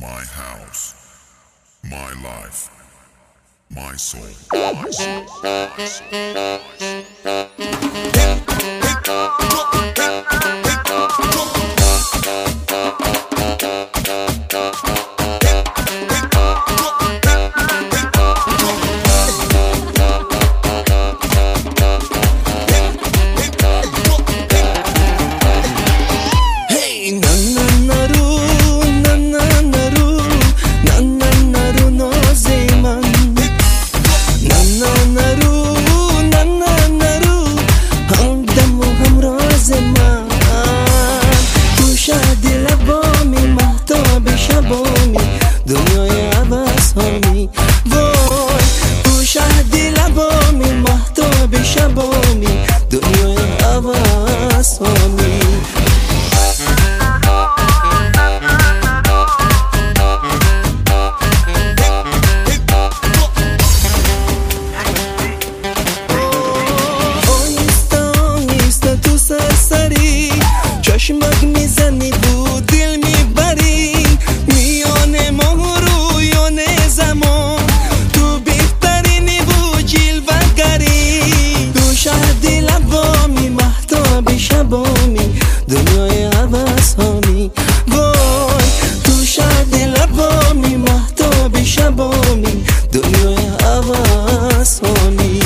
My house, my life, my soul, my soul, my soul, my دنیای عوض همی وای تو شهد لبامی مهتاب شبامی دنیای عوض همی آهسته تو سرسری چشمک میزنی بود دل میبری میان ما رویان زمان تو بهترینی بود جلوه‌گری تو شهد لبامی مهتاب شبامی دنیای عوض همی وای تو شهد لبامی مهتاب شبامی دنیای عوض همی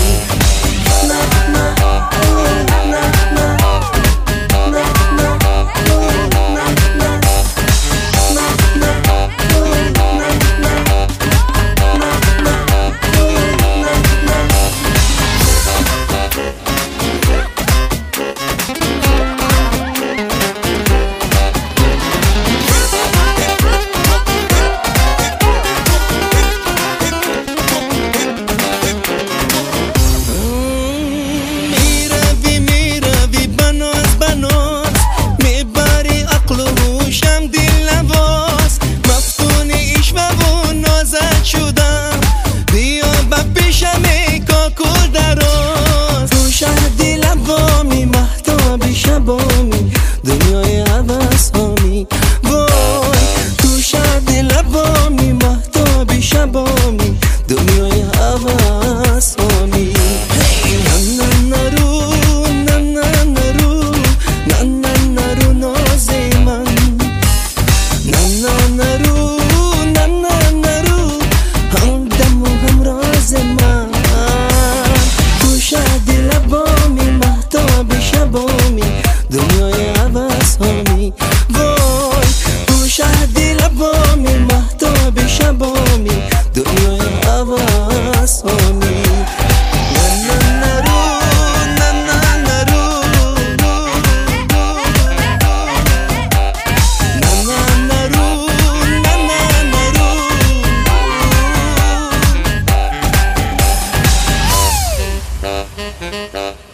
دنیای عوض همی وای تو شهد لبامی مهتاب شبامی دنیای عوض همی نرو نرو نرو ناز من نرو نرو همدم و همراز من تو شهد لبامی مهتاب شبامی دنیای عوض همی وای تو شهد لبامی مهتاب شبامی دنیای عوض همی soul.